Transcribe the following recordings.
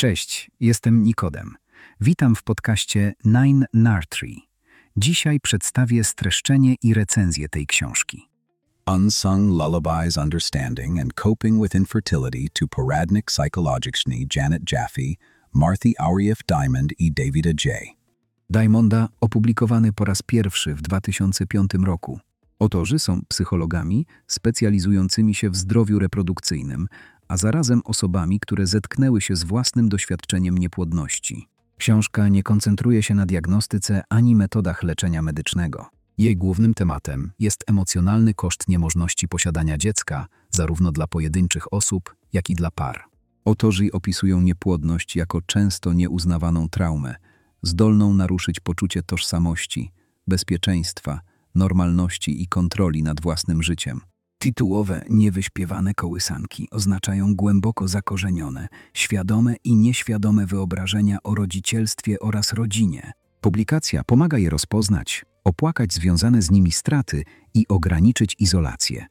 Cześć, jestem Nikodem. Witam w podcaście Nine Nartree. Dzisiaj przedstawię streszczenie i recenzję tej książki. Unsung Lullabies Understanding and Coping with Infertility to Poradnik Psychologiczny Janet Jaffe, Martha Aurief Diamond i Davida J. Diamonda opublikowany po raz pierwszy w 2005 roku. Autorzy są psychologami specjalizującymi się w zdrowiu reprodukcyjnym, a zarazem osobami, które zetknęły się z własnym doświadczeniem niepłodności. Książka nie koncentruje się na diagnostyce ani metodach leczenia medycznego. Jej głównym tematem jest emocjonalny koszt niemożności posiadania dziecka, zarówno dla pojedynczych osób, jak i dla par. Autorzy opisują niepłodność jako często nieuznawaną traumę, zdolną naruszyć poczucie tożsamości, bezpieczeństwa, normalności i kontroli nad własnym życiem. Tytułowe, niewyśpiewane kołysanki oznaczają głęboko zakorzenione, świadome i nieświadome wyobrażenia o rodzicielstwie oraz rodzinie. Publikacja pomaga je rozpoznać, opłakać związane z nimi straty i ograniczyć izolację.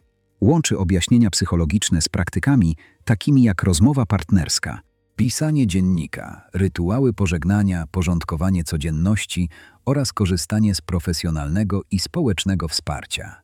Łączy objaśnienia psychologiczne z praktykami takimi jak rozmowa partnerska, pisanie dziennika, rytuały pożegnania, porządkowanie codzienności oraz korzystanie z profesjonalnego i społecznego wsparcia.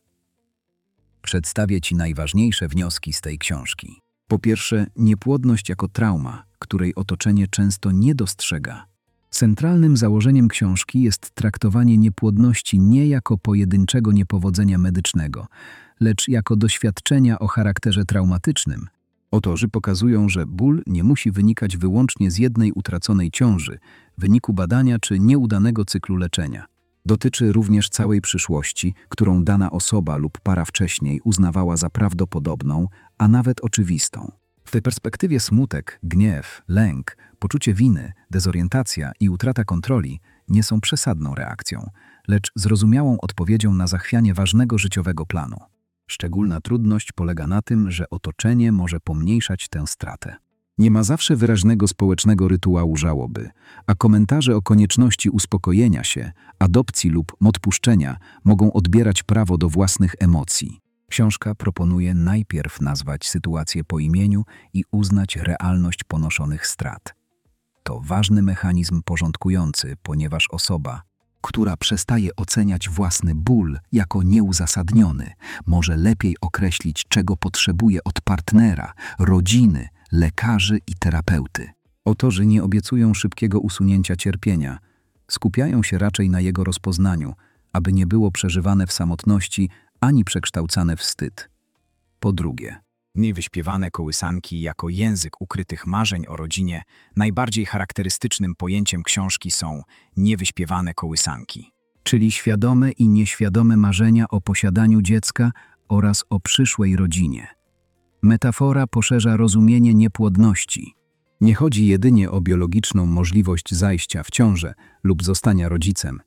Przedstawię Ci najważniejsze wnioski z tej książki. Po pierwsze, niepłodność jako trauma, której otoczenie często nie dostrzega. Centralnym założeniem książki jest traktowanie niepłodności nie jako pojedynczego niepowodzenia medycznego, lecz jako doświadczenia o charakterze traumatycznym. Autorzy pokazują, że ból nie musi wynikać wyłącznie z jednej utraconej ciąży, wyniku badania czy nieudanego cyklu leczenia. Dotyczy również całej przyszłości, którą dana osoba lub para wcześniej uznawała za prawdopodobną, a nawet oczywistą. W tej perspektywie smutek, gniew, lęk, poczucie winy, dezorientacja i utrata kontroli nie są przesadną reakcją, lecz zrozumiałą odpowiedzią na zachwianie ważnego życiowego planu. Szczególna trudność polega na tym, że otoczenie może pomniejszać tę stratę. Nie ma zawsze wyraźnego społecznego rytuału żałoby, a komentarze o konieczności uspokojenia się, adopcji lub odpuszczenia mogą odbierać prawo do własnych emocji. Książka proponuje najpierw nazwać sytuację po imieniu i uznać realność ponoszonych strat. To ważny mechanizm porządkujący, ponieważ osoba, która przestaje oceniać własny ból jako nieuzasadniony, może lepiej określić, czego potrzebuje od partnera, rodziny, lekarzy i terapeuty. Autorzy nie obiecują szybkiego usunięcia cierpienia, skupiają się raczej na jego rozpoznaniu, aby nie było przeżywane w samotności ani przekształcane w wstyd. Po drugie, niewyśpiewane kołysanki jako język ukrytych marzeń o rodzinie. Najbardziej charakterystycznym pojęciem książki są niewyśpiewane kołysanki, czyli świadome i nieświadome marzenia o posiadaniu dziecka oraz o przyszłej rodzinie. Metafora poszerza rozumienie niepłodności. Nie chodzi jedynie o biologiczną możliwość zajścia w ciążę lub zostania rodzicem,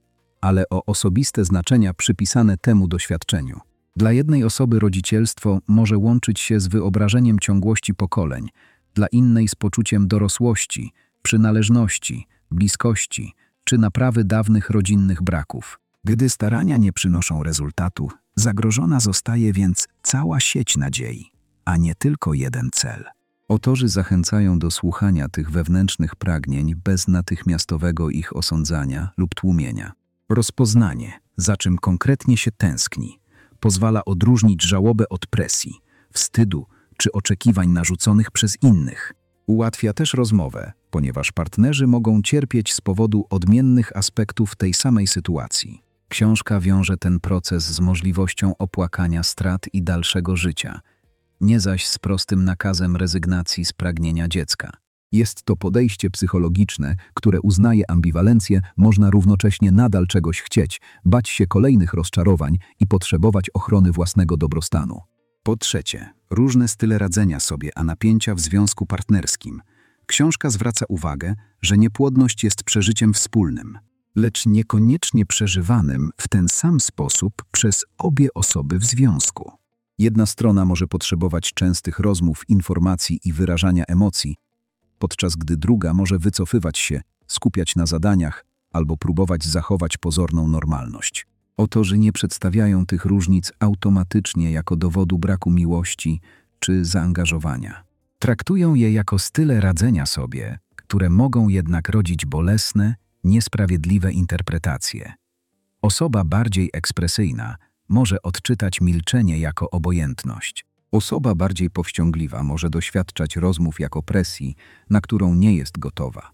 ale o osobiste znaczenia przypisane temu doświadczeniu. Dla jednej osoby rodzicielstwo może łączyć się z wyobrażeniem ciągłości pokoleń, dla innej z poczuciem dorosłości, przynależności, bliskości czy naprawy dawnych rodzinnych braków. Gdy starania nie przynoszą rezultatu, zagrożona zostaje więc cała sieć nadziei, a nie tylko jeden cel. Autorzy zachęcają do słuchania tych wewnętrznych pragnień bez natychmiastowego ich osądzania lub tłumienia. Rozpoznanie, za czym konkretnie się tęskni, pozwala odróżnić żałobę od presji, wstydu czy oczekiwań narzuconych przez innych. Ułatwia też rozmowę, ponieważ partnerzy mogą cierpieć z powodu odmiennych aspektów tej samej sytuacji. Książka wiąże ten proces z możliwością opłakania strat i dalszego życia, nie zaś z prostym nakazem rezygnacji z pragnienia dziecka. Jest to podejście psychologiczne, które uznaje ambiwalencję, można równocześnie nadal czegoś chcieć, bać się kolejnych rozczarowań i potrzebować ochrony własnego dobrostanu. Po trzecie, różne style radzenia sobie, a napięcia w związku partnerskim. Książka zwraca uwagę, że niepłodność jest przeżyciem wspólnym, lecz niekoniecznie przeżywanym w ten sam sposób przez obie osoby w związku. Jedna strona może potrzebować częstych rozmów, informacji i wyrażania emocji, podczas gdy druga może wycofywać się, skupiać na zadaniach albo próbować zachować pozorną normalność. Autorzy nie przedstawiają tych różnic automatycznie jako dowodu braku miłości czy zaangażowania. Traktują je jako style radzenia sobie, które mogą jednak rodzić bolesne, niesprawiedliwe interpretacje. Osoba bardziej ekspresyjna może odczytać milczenie jako obojętność. Osoba bardziej powściągliwa może doświadczać rozmów jako presji, na którą nie jest gotowa.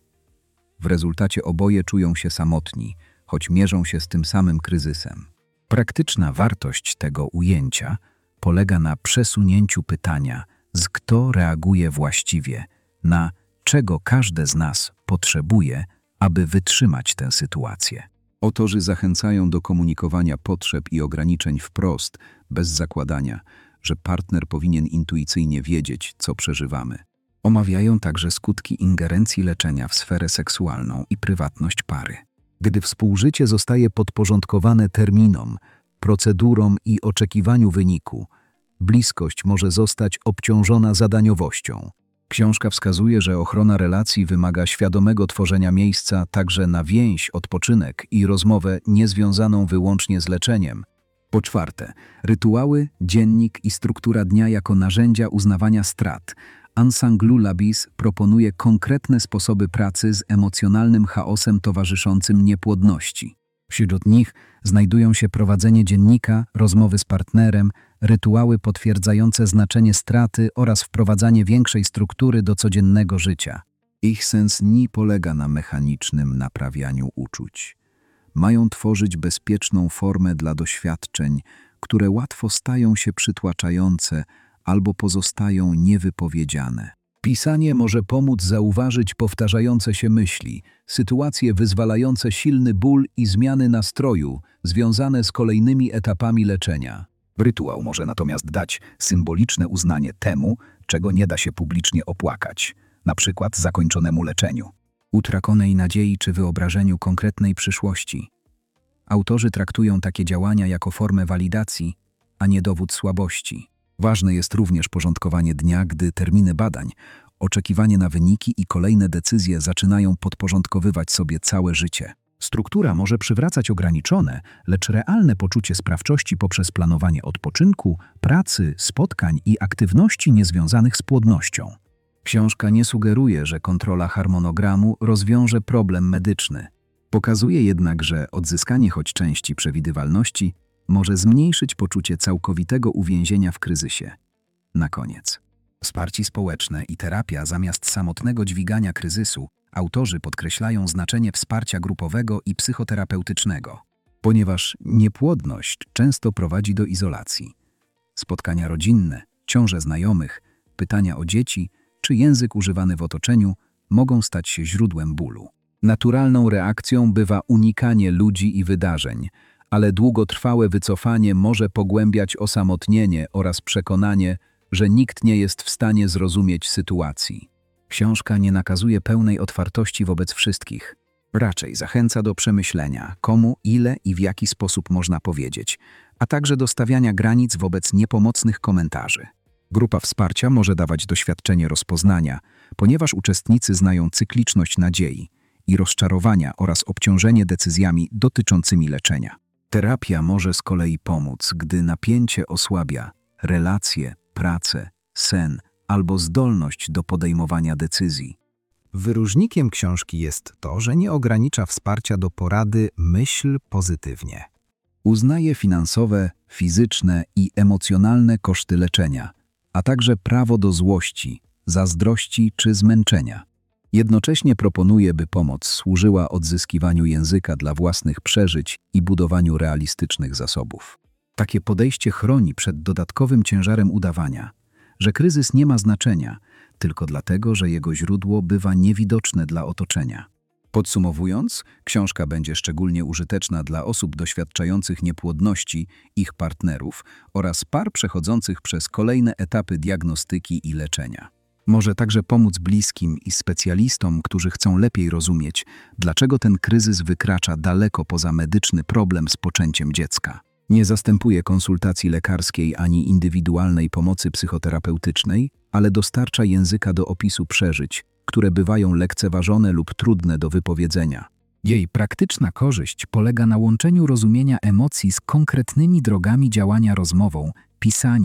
W rezultacie oboje czują się samotni, choć mierzą się z tym samym kryzysem. Praktyczna wartość tego ujęcia polega na przesunięciu pytania, z kto reaguje właściwie, na czego każde z nas potrzebuje, aby wytrzymać tę sytuację. Autorzy zachęcają do komunikowania potrzeb i ograniczeń wprost, bez zakładania, że partner powinien intuicyjnie wiedzieć, co przeżywamy. Omawiają także skutki ingerencji leczenia w sferę seksualną i prywatność pary. Gdy współżycie zostaje podporządkowane terminom, procedurom i oczekiwaniu wyniku, bliskość może zostać obciążona zadaniowością. Książka wskazuje, że ochrona relacji wymaga świadomego tworzenia miejsca także na więź, odpoczynek i rozmowę niezwiązaną wyłącznie z leczeniem. Po czwarte, rytuały, dziennik i struktura dnia jako narzędzia uznawania strat. Ensemble Labis proponuje konkretne sposoby pracy z emocjonalnym chaosem towarzyszącym niepłodności. Wśród nich znajdują się prowadzenie dziennika, rozmowy z partnerem, rytuały potwierdzające znaczenie straty oraz wprowadzanie większej struktury do codziennego życia. Ich sens nie polega na mechanicznym naprawianiu uczuć. Mają tworzyć bezpieczną formę dla doświadczeń, które łatwo stają się przytłaczające albo pozostają niewypowiedziane. Pisanie może pomóc zauważyć powtarzające się myśli, sytuacje wyzwalające silny ból i zmiany nastroju związane z kolejnymi etapami leczenia. Rytuał może natomiast dać symboliczne uznanie temu, czego nie da się publicznie opłakać, na przykład zakończonemu leczeniu, utraconej nadziei czy wyobrażeniu konkretnej przyszłości. Autorzy traktują takie działania jako formę walidacji, a nie dowód słabości. Ważne jest również porządkowanie dnia, gdy terminy badań, oczekiwanie na wyniki i kolejne decyzje zaczynają podporządkowywać sobie całe życie. Struktura może przywracać ograniczone, lecz realne poczucie sprawczości poprzez planowanie odpoczynku, pracy, spotkań i aktywności niezwiązanych z płodnością. Książka nie sugeruje, że kontrola harmonogramu rozwiąże problem medyczny. Pokazuje jednak, że odzyskanie choć części przewidywalności może zmniejszyć poczucie całkowitego uwięzienia w kryzysie. Na koniec. Wsparcie społeczne i terapia zamiast samotnego dźwigania kryzysu. Autorzy podkreślają znaczenie wsparcia grupowego i psychoterapeutycznego, ponieważ niepłodność często prowadzi do izolacji. Spotkania rodzinne, ciąże znajomych, pytania o dzieci czy język używany w otoczeniu mogą stać się źródłem bólu. Naturalną reakcją bywa unikanie ludzi i wydarzeń, ale długotrwałe wycofanie może pogłębiać osamotnienie oraz przekonanie, że nikt nie jest w stanie zrozumieć sytuacji. Książka nie nakazuje pełnej otwartości wobec wszystkich. Raczej zachęca do przemyślenia, komu, ile i w jaki sposób można powiedzieć, a także do stawiania granic wobec niepomocnych komentarzy. Grupa wsparcia może dawać doświadczenie rozpoznania, ponieważ uczestnicy znają cykliczność nadziei i rozczarowania oraz obciążenie decyzjami dotyczącymi leczenia. Terapia może z kolei pomóc, gdy napięcie osłabia relacje, pracę, sen albo zdolność do podejmowania decyzji. Wyróżnikiem książki jest to, że nie ogranicza wsparcia do porady myśl pozytywnie. Uznaje finansowe, fizyczne i emocjonalne koszty leczenia, a także prawo do złości, zazdrości czy zmęczenia. Jednocześnie proponuje, by pomoc służyła odzyskiwaniu języka dla własnych przeżyć i budowaniu realistycznych zasobów. Takie podejście chroni przed dodatkowym ciężarem udawania, że kryzys nie ma znaczenia, tylko dlatego, że jego źródło bywa niewidoczne dla otoczenia. Podsumowując, książka będzie szczególnie użyteczna dla osób doświadczających niepłodności, ich partnerów oraz par przechodzących przez kolejne etapy diagnostyki i leczenia. Może także pomóc bliskim i specjalistom, którzy chcą lepiej rozumieć, dlaczego ten kryzys wykracza daleko poza medyczny problem z poczęciem dziecka. Nie zastępuje konsultacji lekarskiej ani indywidualnej pomocy psychoterapeutycznej, ale dostarcza języka do opisu przeżyć, które bywają lekceważone lub trudne do wypowiedzenia. Jej praktyczna korzyść polega na łączeniu rozumienia emocji z konkretnymi drogami działania rozmową, pisaniem,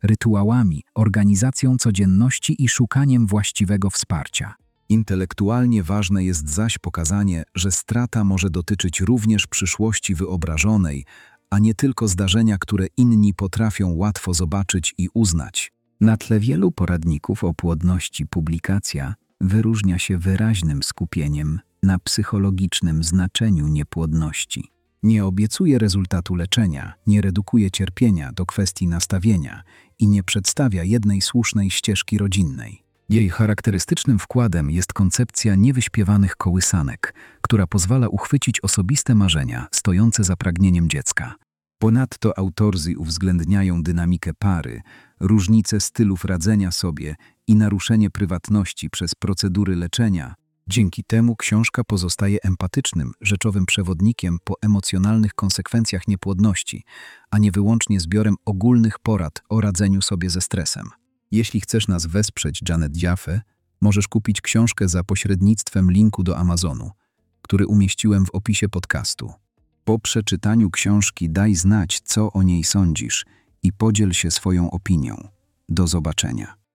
rytuałami, organizacją codzienności i szukaniem właściwego wsparcia. Intelektualnie ważne jest zaś pokazanie, że strata może dotyczyć również przyszłości wyobrażonej, a nie tylko zdarzenia, które inni potrafią łatwo zobaczyć i uznać. Na tle wielu poradników o płodności publikacja wyróżnia się wyraźnym skupieniem na psychologicznym znaczeniu niepłodności. Nie obiecuje rezultatu leczenia, nie redukuje cierpienia do kwestii nastawienia i nie przedstawia jednej słusznej ścieżki rodzinnej. Jej charakterystycznym wkładem jest koncepcja niewyśpiewanych kołysanek, która pozwala uchwycić osobiste marzenia stojące za pragnieniem dziecka. Ponadto autorzy uwzględniają dynamikę pary, różnice stylów radzenia sobie i naruszenie prywatności przez procedury leczenia. Dzięki temu książka pozostaje empatycznym, rzeczowym przewodnikiem po emocjonalnych konsekwencjach niepłodności, a nie wyłącznie zbiorem ogólnych porad o radzeniu sobie ze stresem. Jeśli chcesz nas wesprzeć, Janet Jaffe, możesz kupić książkę za pośrednictwem linku do Amazonu, który umieściłem w opisie podcastu. Po przeczytaniu książki daj znać, co o niej sądzisz i podziel się swoją opinią. Do zobaczenia.